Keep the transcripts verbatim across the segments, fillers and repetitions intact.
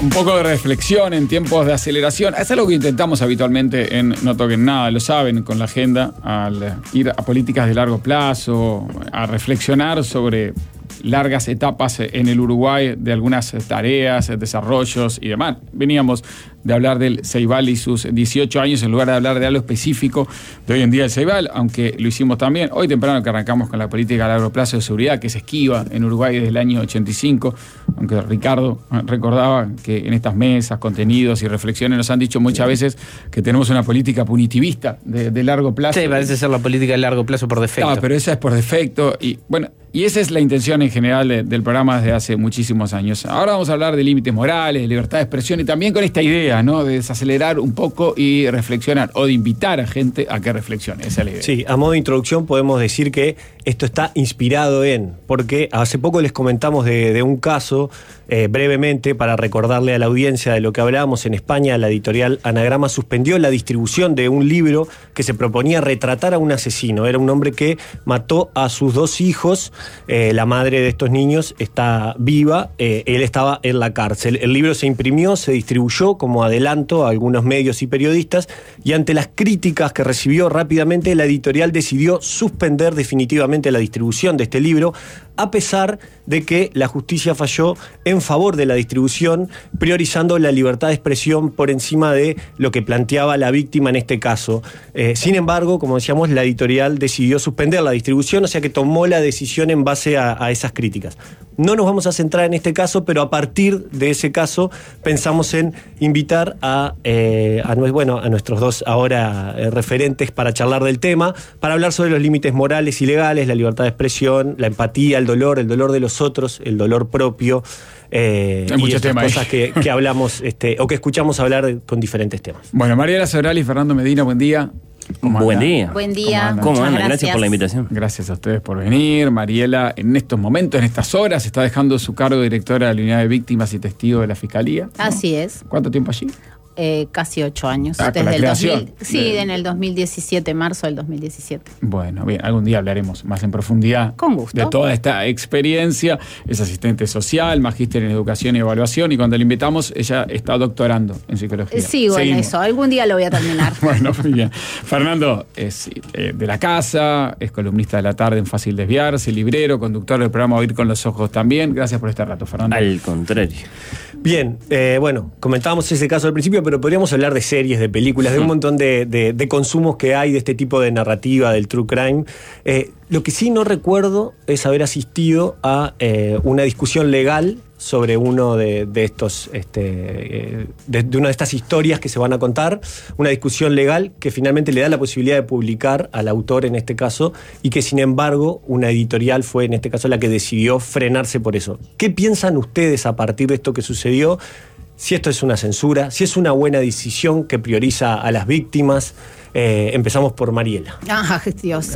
Un poco de reflexión en tiempos de aceleración. Es algo que intentamos habitualmente en No Toquen Nada, lo saben, con la agenda, al ir a políticas de largo plazo, a reflexionar sobre largas etapas en el Uruguay de algunas tareas, desarrollos y demás. Veníamos de hablar del Ceibal y sus dieciocho años en lugar de hablar de algo específico de hoy en día del Ceibal, aunque lo hicimos también. Hoy temprano que arrancamos con la política a largo plazo de seguridad, que se esquiva en Uruguay desde el año ochenta y cinco, aunque Ricardo recordaba que en estas mesas, contenidos y reflexiones nos han dicho muchas veces que tenemos una política punitivista de, de largo plazo. Sí, parece ser la política de largo plazo por defecto. Ah, pero esa es por defecto y bueno, y esa es la intención en general de, del programa desde hace muchísimos años. Ahora vamos a hablar de límites morales, de libertad de expresión y también con esta idea, ¿no? De desacelerar un poco y reflexionar, o de invitar a gente a que reflexione. Esa es la idea. Sí, a modo de introducción podemos decir que esto está inspirado en, porque hace poco les comentamos de, de un caso, eh, brevemente, para recordarle a la audiencia de lo que hablábamos. En España, la editorial Anagrama suspendió la distribución de un libro que se proponía retratar a un asesino. Era un hombre que mató a sus dos hijos. Eh, la madre de estos niños está viva, eh, él estaba en la cárcel. El libro se imprimió, se distribuyó como adelanto a algunos medios y periodistas, y ante las críticas que recibió rápidamente, la editorial decidió suspender definitivamente la distribución de este libro, a pesar de que la justicia falló en favor de la distribución, priorizando la libertad de expresión por encima de lo que planteaba la víctima en este caso. Eh, sin embargo, como decíamos, la editorial decidió suspender la distribución, o sea que tomó la decisión en base a, a esas críticas. No nos vamos a centrar en este caso, pero a partir de ese caso pensamos en invitar a, eh, a, bueno, a nuestros dos ahora eh, referentes para charlar del tema, para hablar sobre los límites morales y legales, la libertad de expresión, la empatía, el dolor, el dolor de los otros, el dolor propio, eh, Hay y estas cosas ahí. que, que hablamos este, o que escuchamos hablar con diferentes temas. Bueno, Mariela Sobral y Fernando Medina, buen día. Buen día. Buen día. ¿Cómo andan? Gracias. Gracias por la invitación. Gracias a ustedes por venir. Mariela, en estos momentos, en estas horas, está dejando su cargo de directora de la Unidad de Víctimas y Testigos de la Fiscalía, ¿no? Así es. ¿Cuánto tiempo allí? Eh, casi ocho años. Ah, con la desde el creación. dos mil, sí, De- en el dos mil diecisiete, marzo del dos mil diecisiete. Bueno, bien, algún día hablaremos más en profundidad Con gusto. de toda esta experiencia. Es asistente social, magíster en educación y evaluación, y cuando la invitamos, ella está doctorando en psicología. Eh, Sigo en Seguimos. eso, algún día lo voy a terminar. Bueno, muy bien. Fernando es eh, de la casa, es columnista de la tarde en Fácil Desviarse, librero, conductor del programa Oír con los Ojos también. Gracias por este rato, Fernando. Al contrario. Bien, eh, bueno, comentábamos ese caso al principio, pero podríamos hablar de series, de películas, de un montón de, de, de consumos que hay de este tipo de narrativa, del true crime. Eh, lo que sí no recuerdo es haber asistido a eh, una discusión legal sobre uno de, de estos, este, eh, de, de una de estas historias que se van a contar, una discusión legal que finalmente le da la posibilidad de publicar al autor en este caso, y que sin embargo una editorial fue en este caso la que decidió frenarse por eso. ¿Qué piensan ustedes a partir de esto que sucedió? Si esto es una censura, si es una buena decisión que prioriza a las víctimas. Eh, empezamos por Mariela. Ah, Dios.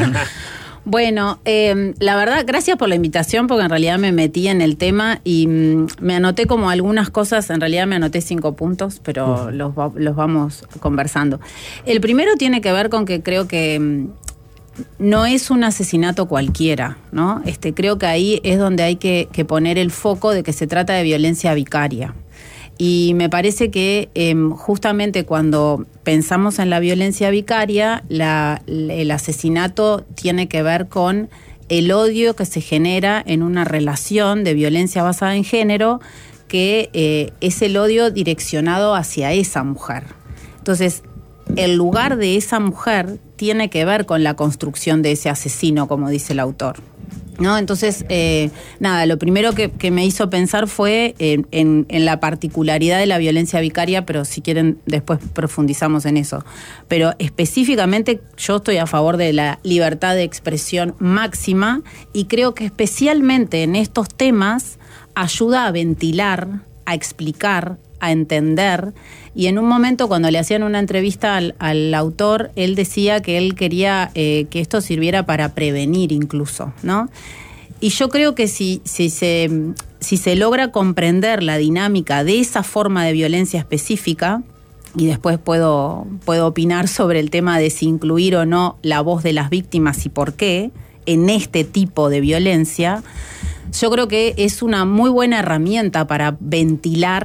Bueno, eh, la verdad, gracias por la invitación, porque en realidad me metí en el tema y mm, me anoté como algunas cosas. En realidad me anoté cinco puntos, pero uh-huh. los, va, los vamos conversando. El primero tiene que ver con que creo que mm, no es un asesinato cualquiera, ¿no? Este, creo que ahí es donde hay que, que poner el foco de que se trata de violencia vicaria. Y me parece que eh, justamente cuando pensamos en la violencia vicaria, la, el asesinato tiene que ver con el odio que se genera en una relación de violencia basada en género, que eh, es el odio direccionado hacia esa mujer. Entonces, el lugar de esa mujer tiene que ver con la construcción de ese asesino, como dice el autor, ¿no? Entonces, eh, nada, lo primero que, que me hizo pensar fue en, en, en la particularidad de la violencia vicaria, pero si quieren después profundizamos en eso. Pero específicamente yo estoy a favor de la libertad de expresión máxima, y creo que especialmente en estos temas ayuda a ventilar, a explicar, a entender. Y en un momento, cuando le hacían una entrevista al, al autor, él decía que él quería eh, que esto sirviera para prevenir incluso, ¿no? Y yo creo que si, si, se, si se logra comprender la dinámica de esa forma de violencia específica, y después puedo, puedo opinar sobre el tema de si incluir o no la voz de las víctimas y por qué en este tipo de violencia, yo creo que es una muy buena herramienta para ventilar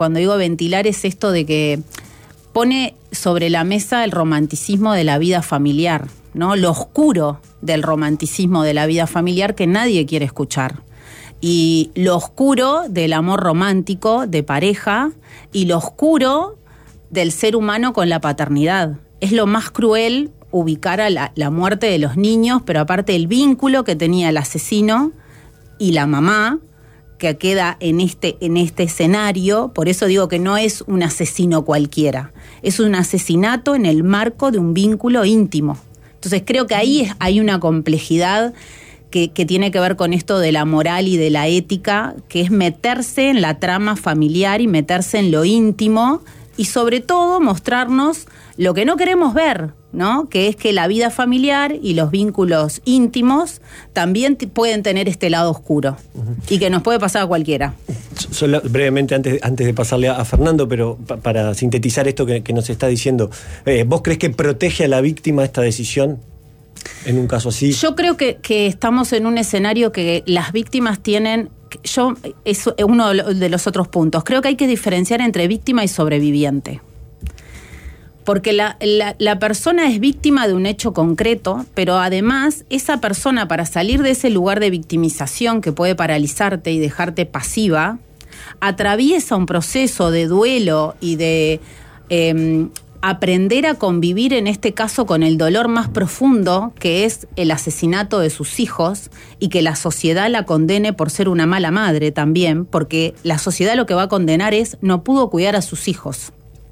cuando digo ventilar es esto de que pone sobre la mesa el romanticismo de la vida familiar, ¿no? Lo oscuro del romanticismo de la vida familiar que nadie quiere escuchar. Y lo oscuro del amor romántico de pareja y lo oscuro del ser humano con la paternidad. Es lo más cruel ubicar a la, la muerte de los niños, pero aparte el vínculo que tenía el asesino y la mamá, que queda en este, en este escenario. Por eso digo que no es un asesino cualquiera, es un asesinato en el marco de un vínculo íntimo. Entonces creo que ahí es, hay una complejidad que, que tiene que ver con esto de la moral y de la ética, que es meterse en la trama familiar y meterse en lo íntimo y sobre todo mostrarnos lo que no queremos ver, ¿no? Que es que la vida familiar y los vínculos íntimos también t- pueden tener este lado oscuro uh-huh. y que nos puede pasar a cualquiera. Solo brevemente, antes, antes de pasarle a, a Fernando, pero pa, para sintetizar esto que, que nos está diciendo, eh, ¿vos crees que protege a la víctima esta decisión en un caso así? Yo creo que, que estamos en un escenario que las víctimas tienen... Yo, es uno de los otros puntos. Creo que hay que diferenciar entre víctima y sobreviviente. Porque la, la, la persona es víctima de un hecho concreto, pero además esa persona, para salir de ese lugar de victimización que puede paralizarte y dejarte pasiva, atraviesa un proceso de duelo y de eh, aprender a convivir, en este caso, con el dolor más profundo, que es el asesinato de sus hijos, y que la sociedad la condene por ser una mala madre también, porque la sociedad lo que va a condenar es no pudo cuidar a sus hijos.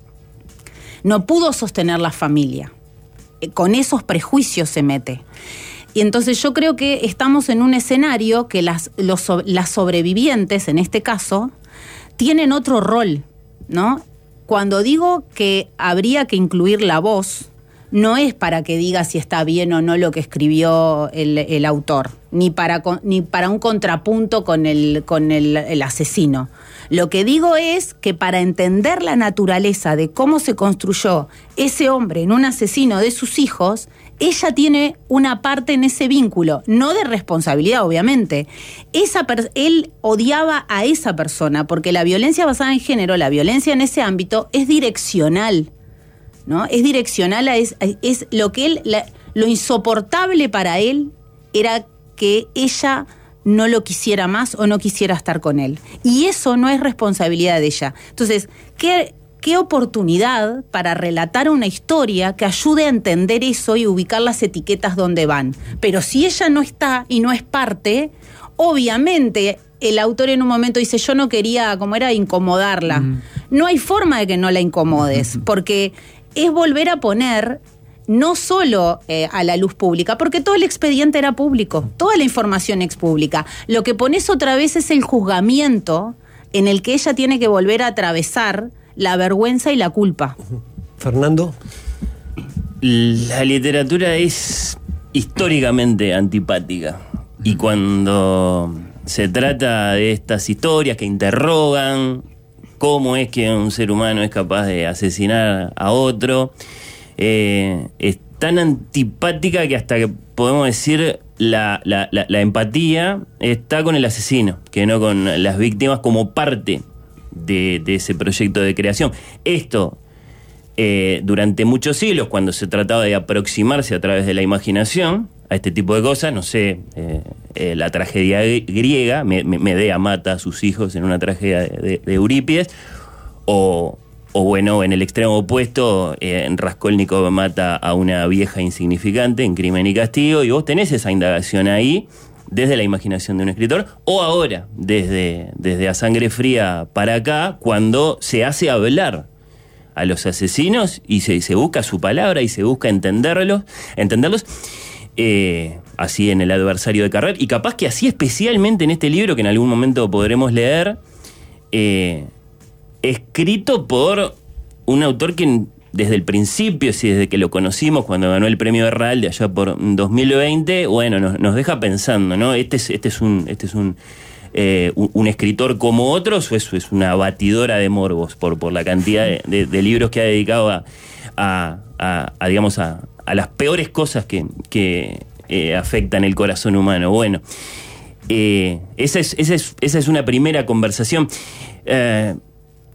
No pudo sostener la familia. Con esos prejuicios se mete. Y entonces yo creo que estamos en un escenario que las, los, las sobrevivientes, en este caso, tienen otro rol, ¿no? Cuando digo que habría que incluir la voz, no es para que diga si está bien o no lo que escribió el, el autor, ni para, ni para un contrapunto con el, con el, el asesino. Lo que digo es que para entender la naturaleza de cómo se construyó ese hombre en un asesino de sus hijos, ella tiene una parte en ese vínculo, no de responsabilidad, obviamente. Esa per- él odiaba a esa persona, porque la violencia basada en género, la violencia en ese ámbito, es direccional, ¿no? Es direccional, a es, es lo que él, la, lo insoportable para él era que ella no lo quisiera más o no quisiera estar con él. Y eso no es responsabilidad de ella. Entonces, ¿qué, qué oportunidad para relatar una historia que ayude a entender eso y ubicar las etiquetas donde van? Pero si ella no está y no es parte, obviamente el autor en un momento dice, yo no quería, como era, incomodarla. Mm. No hay forma de que no la incomodes, porque es volver a poner... no solo eh, a la luz pública, porque todo el expediente era público, toda la información es pública. Lo que pones otra vez es el juzgamiento en el que ella tiene que volver a atravesar la vergüenza y la culpa. Fernando. La literatura es históricamente antipática, y cuando se trata de estas historias que interrogan cómo es que un ser humano es capaz de asesinar a otro, Eh, es tan antipática que hasta que podemos decir la, la, la, la empatía está con el asesino, que no con las víctimas, como parte de, de ese proyecto de creación. Esto, eh, durante muchos siglos, cuando se trataba de aproximarse a través de la imaginación a este tipo de cosas, no sé, eh, eh, la tragedia griega, Medea mata a sus hijos en una tragedia de, de, de Eurípides, o... O bueno, en el extremo opuesto, eh, Raskolnikov mata a una vieja insignificante en Crimen y Castigo, y vos tenés esa indagación ahí desde la imaginación de un escritor, o ahora, desde, desde A Sangre Fría para acá, cuando se hace hablar a los asesinos y se, se busca su palabra y se busca entenderlos, entenderlos eh, así en El adversario de Carrer, y capaz que así especialmente en este libro que en algún momento podremos leer, eh, escrito por un autor que desde el principio, sí, desde que lo conocimos cuando ganó el premio Herralde allá por dos mil veinte, bueno, nos, nos deja pensando, ¿no? Este es, este es un, este es un, eh, un, un escritor como otros, o eso es una batidora de morbos por, por la cantidad de, de, de libros que ha dedicado a, a, a, a digamos, a, a las peores cosas que, que eh, afectan el corazón humano. Bueno, eh, esa es, esa es, esa es una primera conversación. Eh,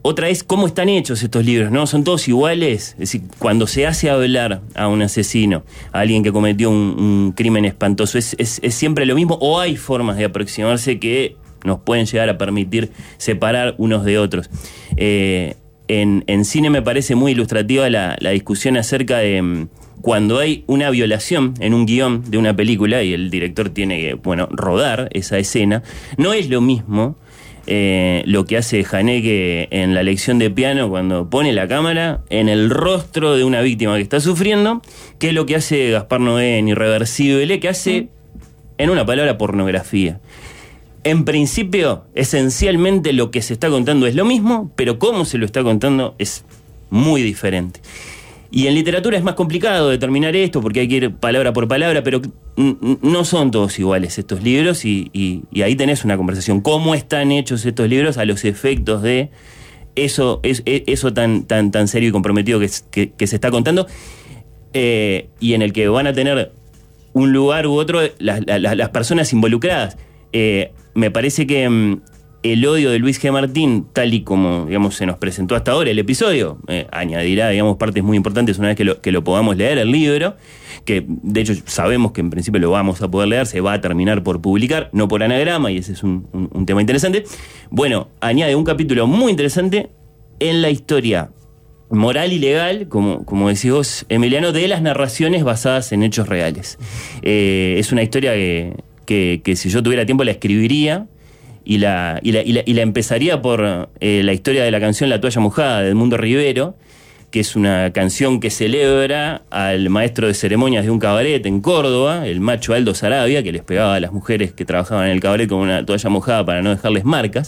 otra es cómo están hechos estos libros, ¿no? ¿Son todos iguales? Es decir, cuando se hace hablar a un asesino, a alguien que cometió un, un crimen espantoso, ¿es, es, ¿es siempre lo mismo o hay formas de aproximarse que nos pueden llegar a permitir separar unos de otros? Eh, en, en cine me parece muy ilustrativa la, la discusión acerca de cuando hay una violación en un guión de una película y el director tiene que, bueno, rodar esa escena. No es lo mismo eh, lo que hace Haneke en la lección de piano cuando pone la cámara en el rostro de una víctima que está sufriendo, que lo que hace Gaspar Noé en Irreversible, que hace, en una palabra, pornografía. En principio, esencialmente lo que se está contando es lo mismo, pero cómo se lo está contando es muy diferente. Y en literatura es más complicado determinar esto porque hay que ir palabra por palabra, pero no son todos iguales estos libros y, y, y ahí tenés una conversación. ¿Cómo están hechos estos libros a los efectos de eso, es, eso tan, tan, tan serio y comprometido que, que, que se está contando? Eh, y en el que van a tener un lugar u otro las, las, las personas involucradas. Eh, me parece que um, el odio de Luis G. Martín, tal y como, digamos, se nos presentó hasta ahora el episodio, eh, añadirá, digamos, partes muy importantes una vez que lo, que lo podamos leer, el libro, que de hecho sabemos que en principio lo vamos a poder leer, se va a terminar por publicar, no por anagrama, y ese es un, un, un tema interesante. Bueno, añade un capítulo muy interesante en la historia moral y legal, como, como decís vos, Emiliano, de las narraciones basadas en hechos reales. Eh, es una historia que... Que, que si yo tuviera tiempo la escribiría y la, y la, y la, y la empezaría por eh, la historia de la canción La toalla mojada de Edmundo Rivero, que es una canción que celebra al maestro de ceremonias de un cabaret en Córdoba, el macho Aldo Sarabia, que les pegaba a las mujeres que trabajaban en el cabaret con una toalla mojada para no dejarles marcas.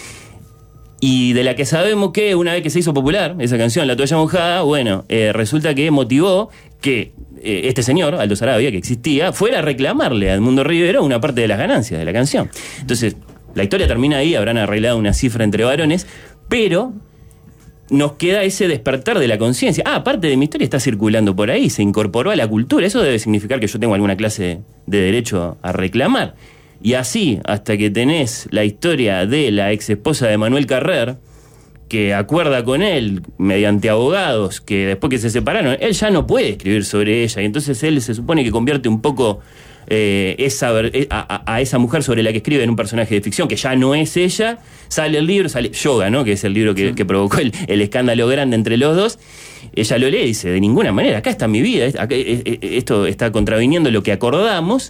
Y de la que sabemos que una vez que se hizo popular esa canción, La toalla mojada, bueno, eh, resulta que motivó que eh, este señor, Aldo Sarabia, que existía, fuera a reclamarle a Edmundo Rivero una parte de las ganancias de la canción. Entonces, la historia termina ahí, habrán arreglado una cifra entre varones, pero nos queda ese despertar de la conciencia. Ah, parte de mi historia está circulando por ahí, se incorporó a la cultura. Eso debe significar que yo tengo alguna clase de derecho a reclamar. Y así, hasta que tenés la historia de la ex esposa de Manuel Carrer, que acuerda con él mediante abogados que después que se separaron, él ya no puede escribir sobre ella, y entonces él se supone que convierte un poco eh, esa, a, a esa mujer sobre la que escribe en un personaje de ficción, que ya no es ella. Sale el libro, sale Yoga, ¿no? Que es el libro que, sí. que provocó el, el escándalo grande entre los dos. Ella lo lee y dice, de ninguna manera, acá está mi vida, acá, esto está contraviniendo lo que acordamos.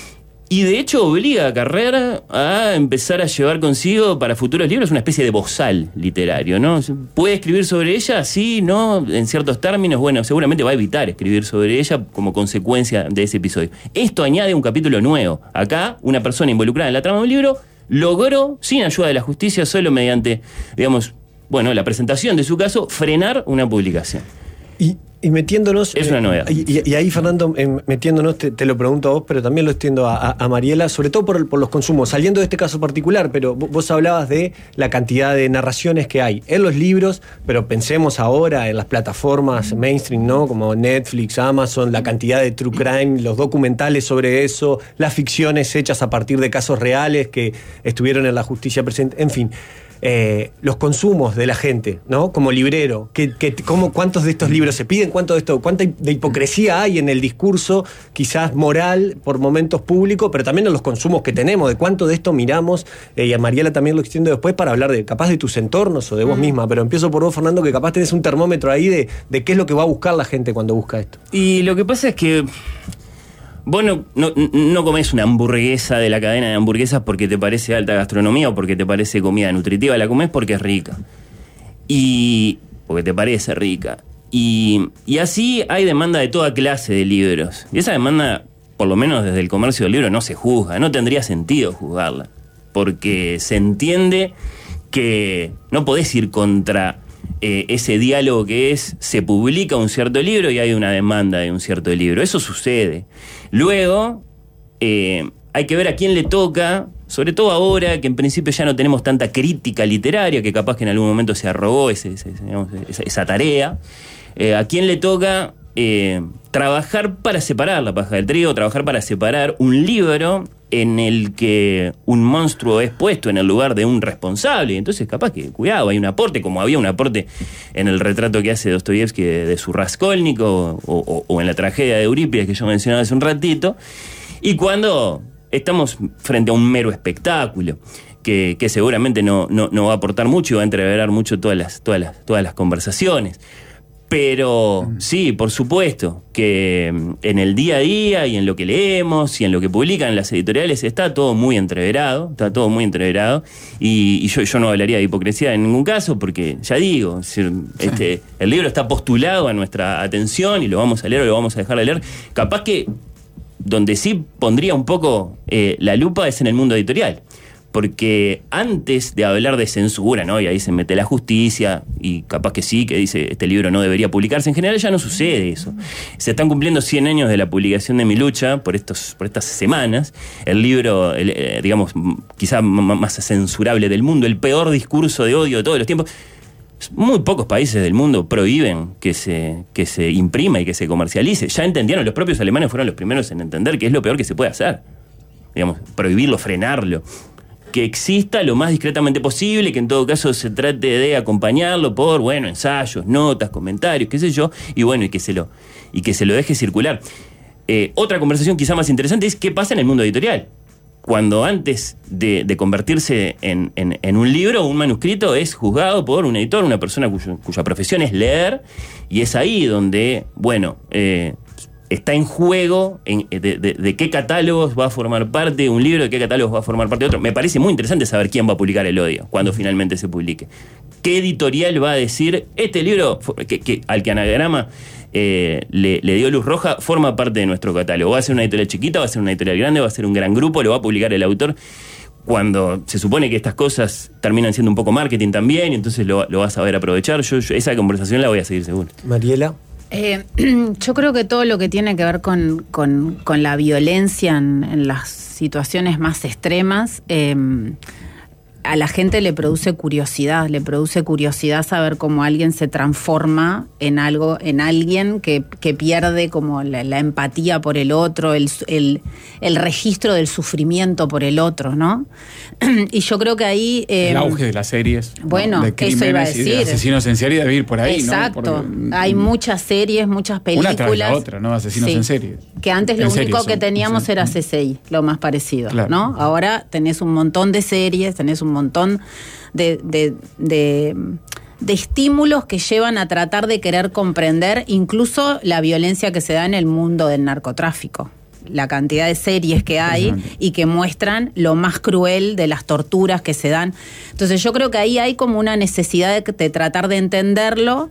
Y de hecho obliga a Carrer a empezar a llevar consigo para futuros libros una especie de bozal literario, ¿no? ¿Puede escribir sobre ella? Sí, no, en ciertos términos. Bueno, seguramente va a evitar escribir sobre ella como consecuencia de ese episodio. Esto añade un capítulo nuevo. Acá, una persona involucrada en la trama de un libro logró, sin ayuda de la justicia, solo mediante, digamos, bueno, la presentación de su caso, frenar una publicación. Y... Y metiéndonos... Es una novedad. Eh, y, y ahí, Fernando, eh, metiéndonos, te, te lo pregunto a vos, pero también lo extiendo a, a, a Mariela, sobre todo por, por los consumos, saliendo de este caso particular, pero vos hablabas de la cantidad de narraciones que hay en los libros, pero pensemos ahora en las plataformas mainstream, ¿no? Como Netflix, Amazon, la cantidad de true crime, los documentales sobre eso, las ficciones hechas a partir de casos reales que estuvieron en la justicia presente, en fin... Eh, los consumos de la gente, ¿no? Como librero, que, que, cómo, ¿cuántos de estos libros se piden? ¿Cuánto de esto, cuánta de hipocresía hay en el discurso, quizás moral, por momentos público, pero también en los consumos que tenemos, de cuánto de esto miramos? Eh, y a Mariela también lo extiendo después para hablar de, capaz de tus entornos o de vos mm. misma, pero empiezo por vos, Fernando, que capaz tenés un termómetro ahí de, de qué es lo que va a buscar la gente cuando busca esto. Y lo que pasa es que vos no, no, no comés una hamburguesa de la cadena de hamburguesas porque te parece alta gastronomía o porque te parece comida nutritiva. La comés porque es rica. Y porque te parece rica. Y, y así hay demanda de toda clase de libros. Y esa demanda, por lo menos desde el comercio del libro, no se juzga. No tendría sentido juzgarla. Porque se entiende que no podés ir contra... Eh, ese diálogo que es, se publica un cierto libro y hay una demanda de un cierto libro. Eso sucede. Luego, eh, hay que ver a quién le toca, sobre todo ahora que en principio ya no tenemos tanta crítica literaria, que capaz que en algún momento se arrogó ese, ese, digamos, esa, esa tarea. Eh, a quién le toca eh, trabajar para separar la paja del trigo, trabajar para separar un libro en el que un monstruo es puesto en el lugar de un responsable. Entonces, capaz que, cuidado, hay un aporte, como había un aporte en el retrato que hace Dostoyevsky de, de su Raskolnikov o, o, o en la tragedia de Eurípides que yo mencionaba hace un ratito. Y cuando estamos frente a un mero espectáculo que, que seguramente no, no, no va a aportar mucho y va a entreverar mucho todas las, todas las, todas las conversaciones. Pero sí, por supuesto, que en el día a día y en lo que leemos y en lo que publican las editoriales está todo muy entreverado, está todo muy entreverado, y, y yo, yo no hablaría de hipocresía en ningún caso, porque ya digo, este, el libro está postulado a nuestra atención y lo vamos a leer o lo vamos a dejar de leer. Capaz que donde sí pondría un poco eh, la lupa es en el mundo editorial. Porque antes de hablar de censura, ¿no? Y ahí se mete la justicia, y capaz que sí, que dice este libro no debería publicarse, en general ya no sucede eso. Se están cumpliendo cien años de la publicación de Mi Lucha por estos, por estas semanas. El libro, el, eh, digamos, quizá más censurable del mundo, el peor discurso de odio de todos los tiempos. Muy pocos países del mundo prohíben que se, que se imprima y que se comercialice. Ya entendieron, los propios alemanes fueron los primeros en entender que es lo peor que se puede hacer. Digamos, prohibirlo, frenarlo. Que exista lo más discretamente posible, que en todo caso se trate de acompañarlo por, bueno, ensayos, notas, comentarios, qué sé yo, y bueno, y que se lo, y que se lo deje circular. Eh, otra conversación quizá más interesante es qué pasa en el mundo editorial. Cuando antes de, de convertirse en, en, en un libro, un manuscrito es juzgado por un editor, una persona cuyo, cuya profesión es leer, y es ahí donde, bueno, eh, está en juego en, de, de, de qué catálogos va a formar parte un libro, de qué catálogos va a formar parte otro. Me parece muy interesante saber quién va a publicar El Odio cuando finalmente se publique. ¿Qué editorial va a decir este libro que, que, al que Anagrama eh, le, le dio luz roja forma parte de nuestro catálogo? ¿Va a ser una editorial chiquita, va a ser una editorial grande, va a ser un gran grupo, lo va a publicar el autor? Cuando se supone que estas cosas terminan siendo un poco marketing también, y entonces lo, lo vas a saber aprovechar. Yo, yo esa conversación la voy a seguir seguro. Mariela. Eh, yo creo que todo lo que tiene que ver con, con, con la violencia en, en las situaciones más extremas, eh, a la gente le produce curiosidad, le produce curiosidad saber cómo alguien se transforma en algo, en alguien que, que pierde como la, la empatía por el otro, el, el, el registro del sufrimiento por el otro, ¿no? Y yo creo que ahí... Eh, el auge de las series. Bueno, ¿no? De eso iba a decir. Y de asesinos en serie debe ir por ahí, exacto. ¿no? Porque, hay muchas series, muchas películas. Una tras la otra, ¿no? Asesinos sí. en serie. Que antes en lo serie único son, que teníamos sí. era C S I, lo más parecido, claro. ¿no? Ahora tenés un montón de series, tenés un montón de, de, de, de estímulos que llevan a tratar de querer comprender incluso la violencia que se da en el mundo del narcotráfico. La cantidad de series que hay y que muestran lo más cruel de las torturas que se dan. Entonces yo creo que ahí hay como una necesidad de, de tratar de entenderlo,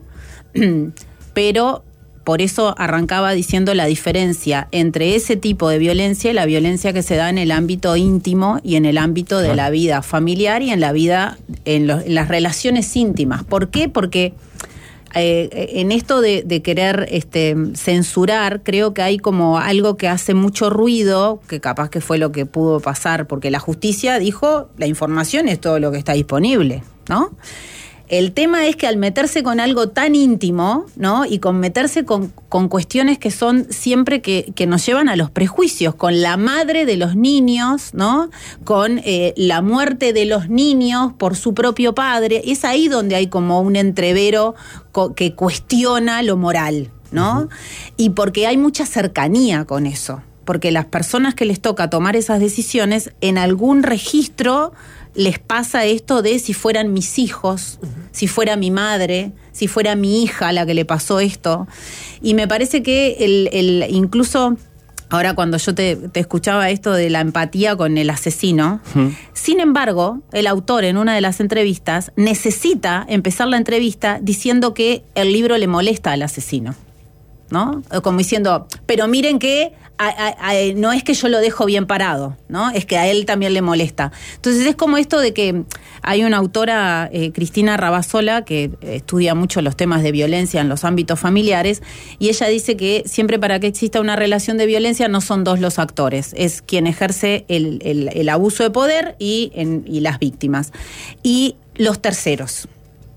pero por eso arrancaba diciendo la diferencia entre ese tipo de violencia y la violencia que se da en el ámbito íntimo y en el ámbito de la vida familiar y en la vida, en, lo, en las relaciones íntimas. ¿Por qué? Porque Eh, en esto de, de querer este, censurar, creo que hay como algo que hace mucho ruido, que capaz que fue lo que pudo pasar, porque la justicia dijo, la información es todo lo que está disponible, ¿no? El tema es que al meterse con algo tan íntimo, ¿no? Y con meterse con, con cuestiones que son siempre que, que nos llevan a los prejuicios, con la madre de los niños, ¿no? Con eh, la muerte de los niños por su propio padre, es ahí donde hay como un entrevero co- que cuestiona lo moral, ¿no? Uh-huh. Y porque hay mucha cercanía con eso, porque las personas que les toca tomar esas decisiones, en algún registro les pasa esto de si fueran mis hijos, uh-huh. si fuera mi madre, si fuera mi hija la que le pasó esto. Y me parece que el, el incluso ahora cuando yo te, te escuchaba esto de la empatía con el asesino, uh-huh. sin embargo, el autor en una de las entrevistas necesita empezar la entrevista diciendo que el libro le molesta al asesino, ¿no? Como diciendo, pero miren que a, a, a, no es que yo lo dejo bien parado, ¿no? Es que a él también le molesta. Entonces es como esto de que hay una autora, eh, Cristina Rabasola, que estudia mucho los temas de violencia en los ámbitos familiares, y ella dice que siempre para que exista una relación de violencia no son dos los actores, es quien ejerce el, el, el abuso de poder y, en, y las víctimas. Y los terceros.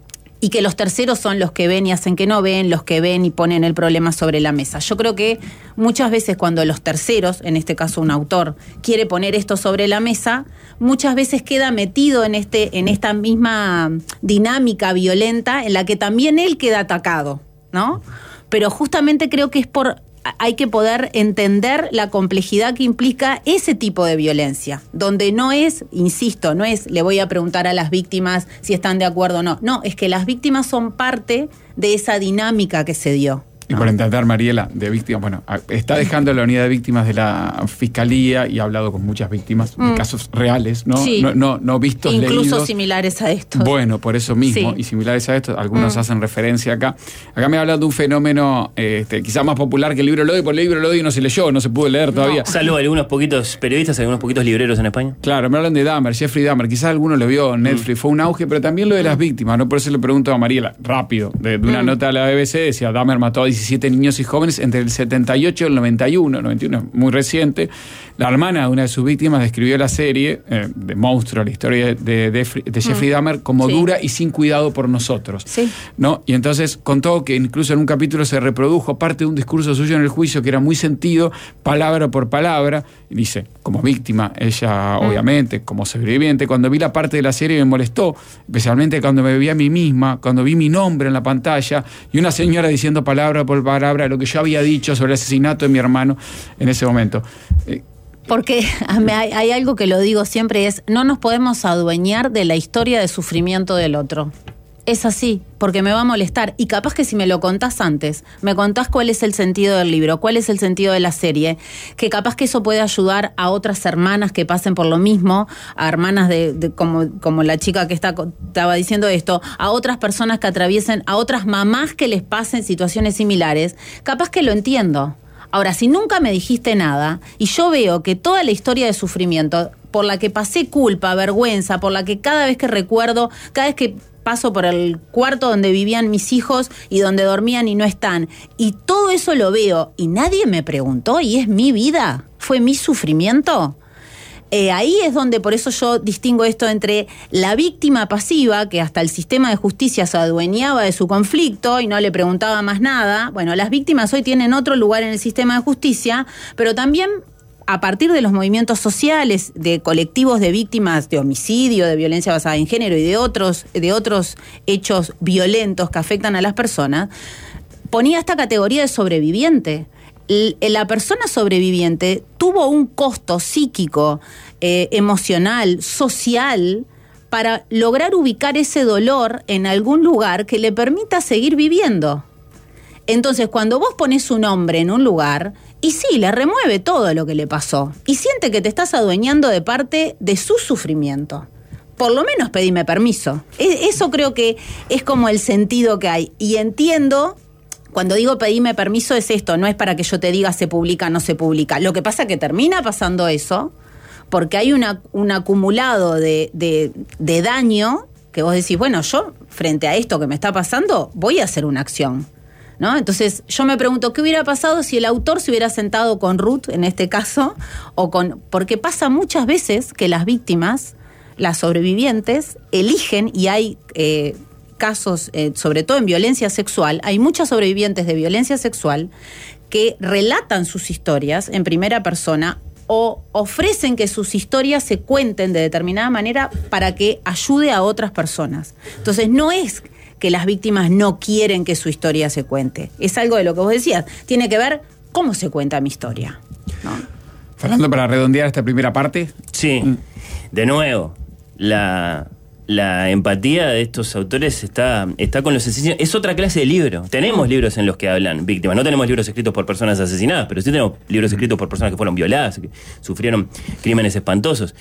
y que los terceros son los que ven y hacen que no ven, los que ven y ponen el problema sobre la mesa. Yo creo que muchas veces cuando los terceros, en este caso un autor, quiere poner esto sobre la mesa, muchas veces queda metido en, este, en esta misma dinámica violenta en la que también él queda atacado, ¿no? Pero justamente creo que es por... hay que poder entender la complejidad que implica ese tipo de violencia, donde no es, insisto, no es le voy a preguntar a las víctimas si están de acuerdo o no, no, es que las víctimas son parte de esa dinámica que se dio. Y por entender, Mariela, de víctimas, bueno, está dejando la unidad de víctimas de la Fiscalía y ha hablado con muchas víctimas, mm. de casos reales, ¿no? Sí. No, no, no vistos, incluso leídos. Similares a estos. Bueno, por eso mismo, sí. Y similares a estos, algunos mm. hacen referencia acá. Acá me hablan de un fenómeno este, quizás más popular que el libro Lodi, porque el libro Lodi no se leyó, no se pudo leer todavía. No. Salvo algunos poquitos periodistas, algunos poquitos libreros en España. Claro, me hablan de Dahmer, Jeffrey Dahmer, quizás alguno lo vio en Netflix, mm. fue un auge, pero también lo de las víctimas, ¿no? Por eso le pregunto a Mariela, rápido, de, de una mm. nota de la B B C, decía, Dahmer mató a diecisiete niños y jóvenes entre el setenta y ocho y el noventa y uno, noventa y uno es muy reciente. La hermana de una de sus víctimas describió la serie eh, de Monstruo, la historia de, de, de Jeffrey mm. Dahmer, como sí. dura y sin cuidado por nosotros. Sí. ¿No? Y entonces contó que incluso en un capítulo se reprodujo parte de un discurso suyo en el juicio que era muy sentido, palabra por palabra. Y dice, como víctima, ella mm. obviamente, como sobreviviente, cuando vi la parte de la serie me molestó, especialmente cuando me vi a mí misma, cuando vi mi nombre en la pantalla y una señora diciendo palabra por palabra lo que yo había dicho sobre el asesinato de mi hermano en ese momento. Eh, Porque hay, hay algo que lo digo siempre, es no nos podemos adueñar de la historia de sufrimiento del otro. Es así, porque me va a molestar. Y capaz que si me lo contás antes, me contás cuál es el sentido del libro, cuál es el sentido de la serie, que capaz que eso puede ayudar a otras hermanas que pasen por lo mismo, a hermanas de, de como, como la chica que está, estaba diciendo esto, a otras personas que atraviesen, a otras mamás que les pasen situaciones similares, capaz que lo entiendo. Ahora, si nunca me dijiste nada y yo veo que toda la historia de sufrimiento por la que pasé culpa, vergüenza, por la que cada vez que recuerdo, cada vez que paso por el cuarto donde vivían mis hijos y donde dormían y no están, y todo eso lo veo y nadie me preguntó y es mi vida, fue mi sufrimiento. Eh, ahí es donde por eso yo distingo esto entre la víctima pasiva, que hasta el sistema de justicia se adueñaba de su conflicto y no le preguntaba más nada. Bueno, las víctimas hoy tienen otro lugar en el sistema de justicia, pero también a partir de los movimientos sociales, de colectivos de víctimas de homicidio, de violencia basada en género y de otros, de otros hechos violentos que afectan a las personas, ponía esta categoría de sobreviviente. La persona sobreviviente tuvo un costo psíquico, eh, emocional, social, para lograr ubicar ese dolor en algún lugar que le permita seguir viviendo. Entonces, cuando vos pones un hombre en un lugar, y sí, le remueve todo lo que le pasó, y siente que te estás adueñando de parte de su sufrimiento. Por lo menos pedime permiso. Eso creo que es como el sentido que hay. Y entiendo... Cuando digo pedime permiso es esto, no es para que yo te diga se publica o no se publica. Lo que pasa es que termina pasando eso, porque hay una, un acumulado de, de, de daño que vos decís, bueno, yo frente a esto que me está pasando voy a hacer una acción, ¿no? Entonces yo me pregunto, ¿qué hubiera pasado si el autor se hubiera sentado con Ruth, en este caso? o con Porque pasa muchas veces que las víctimas, las sobrevivientes, eligen y hay... Eh, casos, eh, sobre todo en violencia sexual, hay muchas sobrevivientes de violencia sexual que relatan sus historias en primera persona o ofrecen que sus historias se cuenten de determinada manera para que ayude a otras personas. Entonces no es que las víctimas no quieren que su historia se cuente, es algo de lo que vos decías, tiene que ver cómo se cuenta mi historia, ¿no? Fernando, para redondear esta primera parte. Sí, de nuevo, la... La empatía de estos autores está, está con los asesinos. Es otra clase de libro. Tenemos libros en los que hablan víctimas. No tenemos libros escritos por personas asesinadas, pero sí tenemos libros escritos por personas que fueron violadas, que sufrieron crímenes espantosos.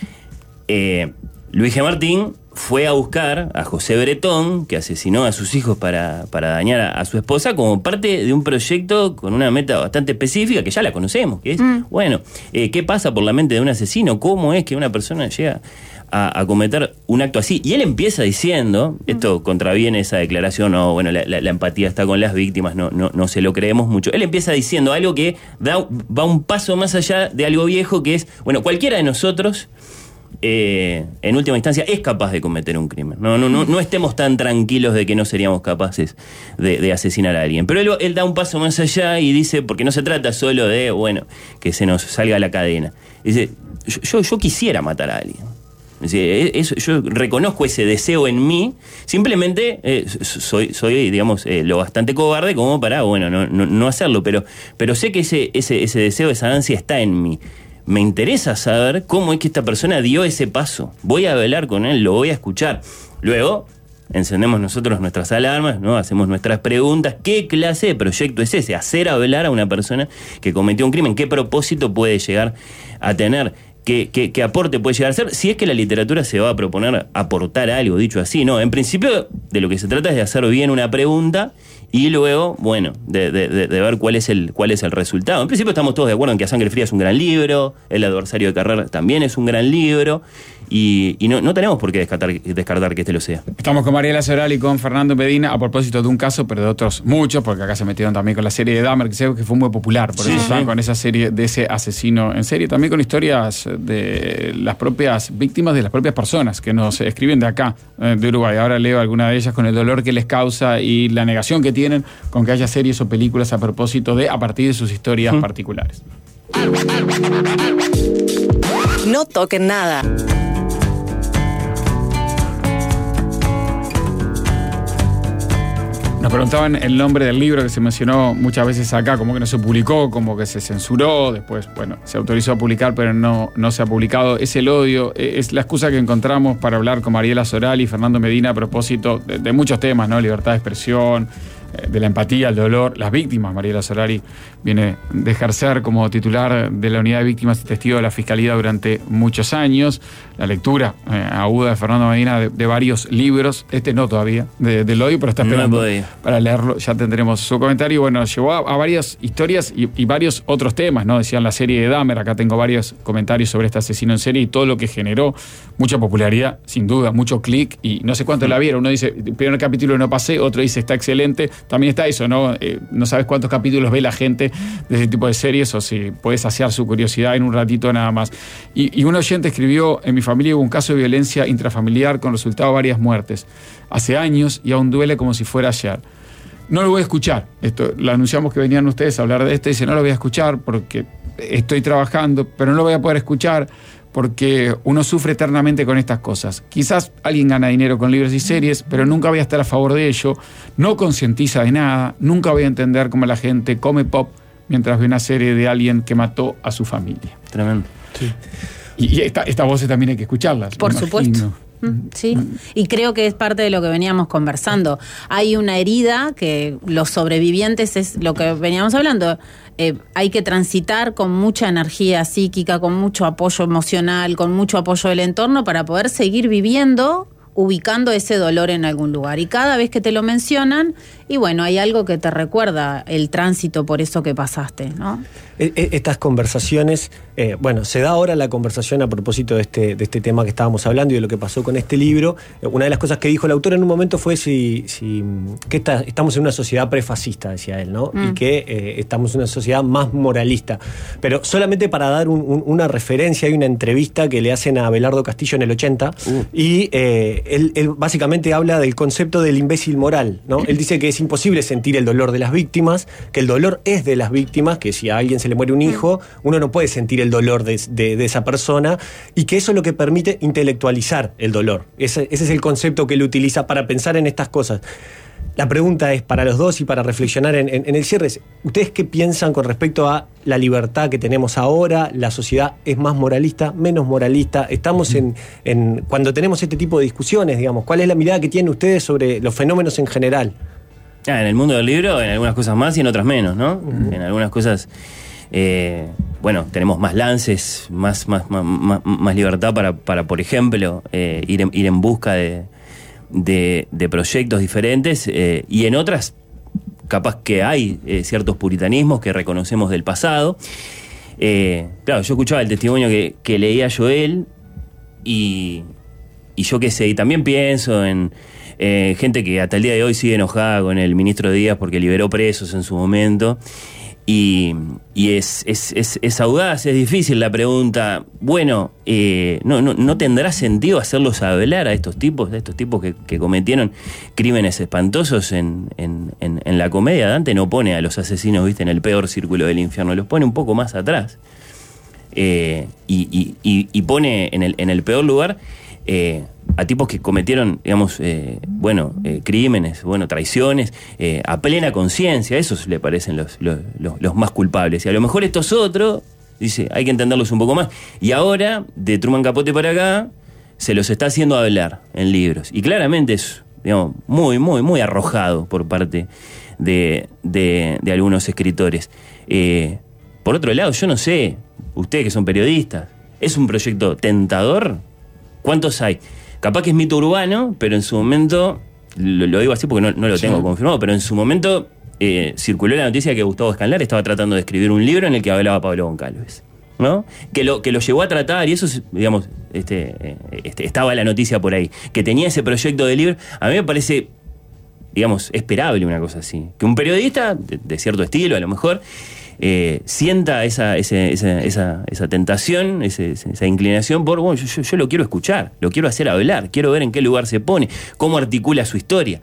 Eh, Luis G. Martín fue a buscar a José Bretón, que asesinó a sus hijos para, para dañar a, a su esposa, como parte de un proyecto con una meta bastante específica, que ya la conocemos, que es, mm. bueno, eh, ¿qué pasa por la mente de un asesino? ¿Cómo es que una persona llega a, a cometer un acto así? Y él empieza diciendo, esto contraviene esa declaración, no, bueno, la, la, la empatía está con las víctimas, no, no, no se lo creemos mucho. Él empieza diciendo algo que da, va un paso más allá de algo viejo, que es, bueno, cualquiera de nosotros eh, en última instancia, es capaz de cometer un crimen. No, no, no, no estemos tan tranquilos de que no seríamos capaces de, de asesinar a alguien. Pero él, él da un paso más allá y dice, porque no se trata solo de, bueno, que se nos salga la cadena. Dice, yo, yo quisiera matar a alguien. Es decir, eso, yo reconozco ese deseo en mí, simplemente eh, soy, soy, digamos, eh, lo bastante cobarde como para, bueno, no, no, no hacerlo, pero, pero sé que ese, ese, ese deseo, esa ansia está en mí. Me interesa saber cómo es que esta persona dio ese paso. Voy a hablar con él, lo voy a escuchar. Luego encendemos nosotros nuestras alarmas, ¿no? Hacemos nuestras preguntas. ¿Qué clase de proyecto es ese? Hacer hablar a una persona que cometió un crimen. ¿Qué propósito puede llegar a tener? ¿Qué, qué, qué aporte puede llegar a ser? Si es que la literatura se va a proponer aportar algo, dicho así, ¿no? En principio, de lo que se trata es de hacer bien una pregunta y luego, bueno, de, de, de ver cuál es el cuál es el resultado. En principio estamos todos de acuerdo en que A Sangre Fría es un gran libro, El adversario de Carrer también es un gran libro, y, y no, no tenemos por qué descartar, descartar que este lo sea. Estamos con Mariela Sorali y con Fernando Medina a propósito de un caso, pero de otros muchos, porque acá se metieron también con la serie de Dahmer, que sé que fue muy popular, por sí, eso sí. están con esa serie de ese asesino en serie, también con historias de las propias víctimas, de las propias personas que nos escriben de acá, de Uruguay. Ahora leo alguna de ellas con el dolor que les causa y la negación que tienen con que haya series o películas a propósito de, a partir de sus historias mm. particulares. No toquen nada. Nos preguntaban el nombre del libro que se mencionó muchas veces acá, como que no se publicó, como que se censuró, después, bueno, se autorizó a publicar, pero no, no se ha publicado. Es El odio, es la excusa que encontramos para hablar con Mariela Sorali y Fernando Medina a propósito de, de muchos temas, ¿no? Libertad de expresión, de la empatía, el dolor, las víctimas. Mariela Sorali viene de ejercer como titular de la Unidad de Víctimas y Testigo de la Fiscalía durante muchos años. La lectura eh, aguda de Fernando Medina de, de varios libros, este no todavía, de, del odio, pero está esperando no para leerlo, ya tendremos su comentario. Y bueno, llevó a, a varias historias y, y varios otros temas, ¿no? Decían la serie de Dahmer, acá tengo varios comentarios sobre este asesino en serie y todo lo que generó, mucha popularidad, sin duda, mucho clic, y no sé cuánto la vieron. Uno dice, el primer capítulo no pasé, otro dice, está excelente. También está eso, ¿no? Eh, no sabes cuántos capítulos ve la gente de ese tipo de series o si puedes saciar su curiosidad en un ratito nada más. Y, y un oyente escribió, en mi familia hubo un caso de violencia intrafamiliar con resultado de varias muertes. Hace años y aún duele como si fuera ayer. No lo voy a escuchar. Esto, lo anunciamos que venían ustedes a hablar de esto y dice, no lo voy a escuchar porque estoy trabajando, pero no lo voy a poder escuchar porque uno sufre eternamente con estas cosas. Quizás alguien gana dinero con libros y series, pero nunca voy a estar a favor de ello, no concientiza de nada, nunca voy a entender cómo la gente come pop mientras ve una serie de alguien que mató a su familia. Tremendo. Sí. Y, y esta, estas voces también hay que escucharlas. Por supuesto. Sí, y creo que es parte de lo que veníamos conversando. Hay una herida que los sobrevivientes, es lo que veníamos hablando, eh, hay que transitar con mucha energía psíquica, con mucho apoyo emocional, con mucho apoyo del entorno para poder seguir viviendo, ubicando ese dolor en algún lugar. Y cada vez que te lo mencionan, y bueno, hay algo que te recuerda el tránsito por eso que pasaste, ¿no? Estas conversaciones, eh, bueno, se da ahora la conversación a propósito de este, de este tema que estábamos hablando y de lo que pasó con este libro. Una de las cosas que dijo el autor en un momento fue si, si que esta, estamos en una sociedad prefascista, decía él, ¿no? Mm. Y que eh, estamos en una sociedad más moralista. Pero solamente para dar un, un, una referencia, hay una entrevista que le hacen a Abelardo Castillo en el ochenta, uh. y eh, él, él básicamente habla del concepto del imbécil moral, ¿no? Él dice que es imposible sentir el dolor de las víctimas, que el dolor es de las víctimas, que si a alguien se le muere un hijo, uno no puede sentir el dolor de, de, de esa persona, y que eso es lo que permite intelectualizar el dolor. Ese, ese es el concepto que él utiliza para pensar en estas cosas. La pregunta es para los dos y para reflexionar en, en, en el cierre. ¿Ustedes qué piensan con respecto a la libertad que tenemos ahora? ¿La sociedad es más moralista, menos moralista? Estamos en, en cuando tenemos este tipo de discusiones, digamos, ¿cuál es la mirada que tienen ustedes sobre los fenómenos en general? Ah, en el mundo del libro, en algunas cosas más y en otras menos, ¿no? Uh-huh. En algunas cosas, eh, bueno, tenemos más lances, más, más, más, más, más libertad para, para, por ejemplo, eh, ir, en, ir en busca de, de, de proyectos diferentes, eh, y en otras, capaz que hay eh, ciertos puritanismos que reconocemos del pasado. Eh, claro, yo escuchaba el testimonio que, que leía Joel y, y yo qué sé, y también pienso en... Eh, gente que hasta el día de hoy sigue enojada con el ministro Díaz porque liberó presos en su momento. Y, y es, es, es, es audaz, es difícil la pregunta. Bueno, eh, no, no, ¿no tendrá sentido hacerlos hablar a estos tipos, a estos tipos que, que cometieron crímenes espantosos en, en, en, en la comedia? Dante no pone a los asesinos, viste, en el peor círculo del infierno, los pone un poco más atrás. Eh, y, y, y, y pone en el, en el peor lugar eh, a tipos que cometieron, digamos, eh, bueno, eh, crímenes, bueno, traiciones, eh, a plena conciencia. Esos le parecen los, los, los, los más culpables. Y a lo mejor estos otros, dice, hay que entenderlos un poco más. Y ahora, de Truman Capote para acá, se los está haciendo hablar en libros. Y claramente es, digamos, muy, muy, muy arrojado por parte de, de, de algunos escritores. Eh, por otro lado, yo no sé, ustedes que son periodistas, ¿es un proyecto tentador? ¿Cuántos hay? Capaz que es mito urbano, pero en su momento, lo, lo digo así porque no, no lo tengo sí. confirmado, pero en su momento eh, circuló la noticia que Gustavo Escandlar estaba tratando de escribir un libro en el que hablaba Pablo Goncalves, ¿no? Que lo, que lo llevó a tratar, y eso, digamos, este, este, estaba la noticia por ahí, que tenía ese proyecto de libro. A mí me parece, digamos, esperable una cosa así. Que un periodista, de, de cierto estilo a lo mejor, Eh, sienta esa, esa, esa, esa, esa tentación, ese, esa inclinación por, bueno, yo, yo, yo lo quiero escuchar, lo quiero hacer hablar, quiero ver en qué lugar se pone, cómo articula su historia.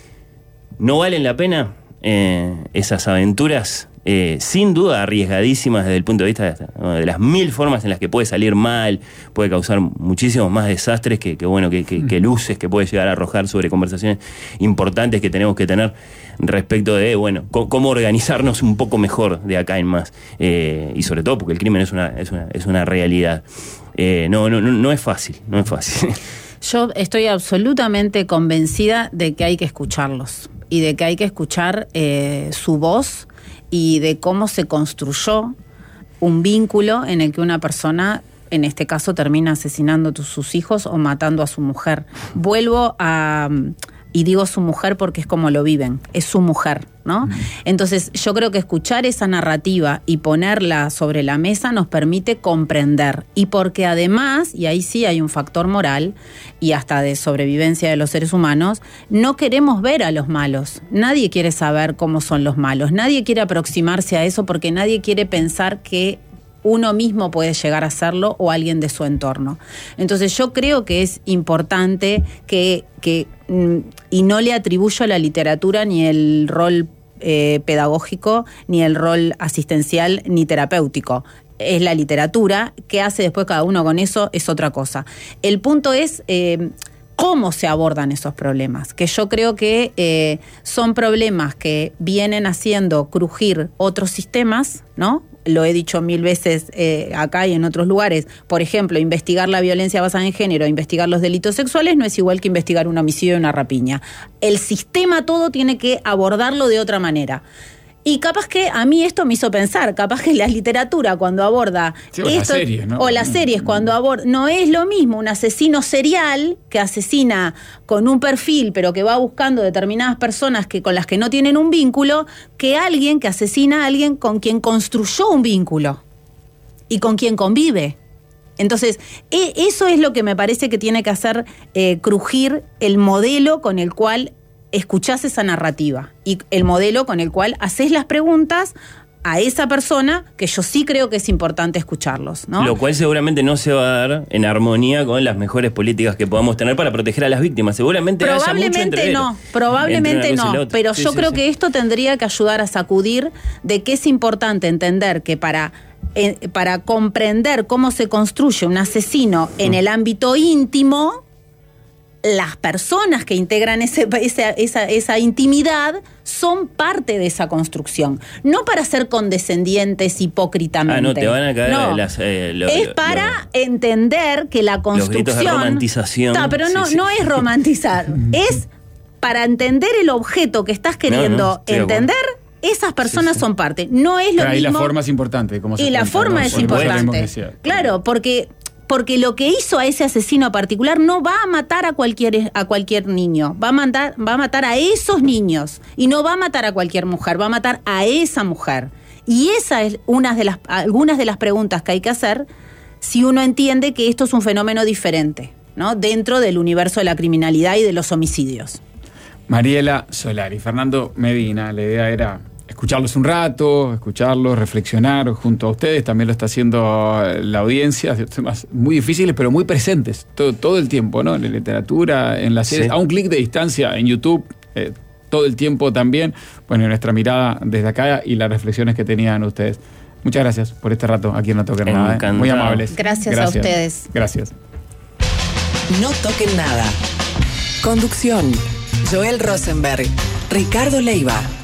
¿No valen la pena eh, esas aventuras, eh, sin duda arriesgadísimas desde el punto de vista de, ¿no? de las mil formas en las que puede salir mal, puede causar muchísimos más desastres que, que bueno, que, que, que luces que puede llegar a arrojar sobre conversaciones importantes que tenemos que tener respecto de, bueno, c- cómo organizarnos un poco mejor de acá en más, eh, y sobre todo porque el crimen es una, es una, es una realidad. Eh, no, no, no, no es fácil, no es fácil. Yo estoy absolutamente convencida de que hay que escucharlos y de que hay que escuchar eh, su voz y de cómo se construyó un vínculo en el que una persona, en este caso, termina asesinando a sus hijos o matando a su mujer. Vuelvo a... Y digo su mujer porque es como lo viven, es su mujer, ¿no? Entonces yo creo que escuchar esa narrativa y ponerla sobre la mesa nos permite comprender. Y porque además, y ahí sí hay un factor moral y hasta de sobrevivencia de los seres humanos, no queremos ver a los malos. Nadie quiere saber cómo son los malos. Nadie quiere aproximarse a eso porque nadie quiere pensar que uno mismo puede llegar a hacerlo o alguien de su entorno. Entonces yo creo que es importante que, que y no le atribuyo a la literatura ni el rol eh, pedagógico, ni el rol asistencial, ni terapéutico. Es la literatura. ¿Qué hace después cada uno con eso? Es otra cosa. El punto es eh, cómo se abordan esos problemas, que yo creo que eh, son problemas que vienen haciendo crujir otros sistemas, ¿no? Lo he dicho mil veces eh, acá y en otros lugares. Por ejemplo, investigar la violencia basada en género, investigar los delitos sexuales no es igual que investigar un homicidio y una rapiña. El sistema todo tiene que abordarlo de otra manera. Y capaz que a mí esto me hizo pensar, capaz que la literatura cuando aborda sí, o esto, la serie, ¿no? o las series cuando aborda, no es lo mismo un asesino serial que asesina con un perfil pero que va buscando determinadas personas que con las que no tienen un vínculo, que alguien que asesina a alguien con quien construyó un vínculo y con quien convive. Entonces, e- eso es lo que me parece que tiene que hacer eh, crujir el modelo con el cual escuchás esa narrativa y el modelo con el cual haces las preguntas a esa persona, que yo sí creo que es importante escucharlos, ¿no? Lo cual seguramente no se va a dar en armonía con las mejores políticas que podamos tener para proteger a las víctimas. Seguramente probablemente haya mucho entre no, probablemente no, pero sí, yo sí, creo sí. que esto tendría que ayudar a sacudir de que es importante entender que para eh, para comprender cómo se construye un asesino en el ámbito íntimo, las personas que integran ese, esa, esa, esa intimidad son parte de esa construcción. No para ser condescendientes hipócritamente. Ah, no, te van a caer no. las... Eh, lo, es lo, para lo, entender que la construcción... Los gritos de romantización. Ta, pero no, sí, sí. no es romantizar. Es para entender el objeto que estás queriendo no, no, entender... Esas personas sí, sí. son parte. No es lo pero ahí mismo... la forma es importante. Cómo se y la cuenta, forma ¿no? es Por importante. sea. Claro, porque... Porque lo que hizo a ese asesino particular no va a matar a cualquier, a cualquier niño, va a, matar, va a matar a esos niños y no va a matar a cualquier mujer, va a matar a esa mujer. Y esa es una de las, algunas de las preguntas que hay que hacer si uno entiende que esto es un fenómeno diferente, ¿no? Dentro del universo de la criminalidad y de los homicidios. Mariela Solari, Fernando Medina, la idea era escucharlos un rato, escucharlos, reflexionar junto a ustedes. También lo está haciendo la audiencia, temas muy difíciles, pero muy presentes todo, todo el tiempo, ¿no? En la literatura, en las series, Sí. a un clic de distancia, en YouTube, eh, todo el tiempo también. Bueno, nuestra mirada desde acá y las reflexiones que tenían ustedes. Muchas gracias por este rato aquí en No Toquen Nada. ¿eh? Encantado. Muy amables. Gracias a ustedes. Gracias. No toquen nada. Conducción: Joel Rosenberg, Ricardo Leiva.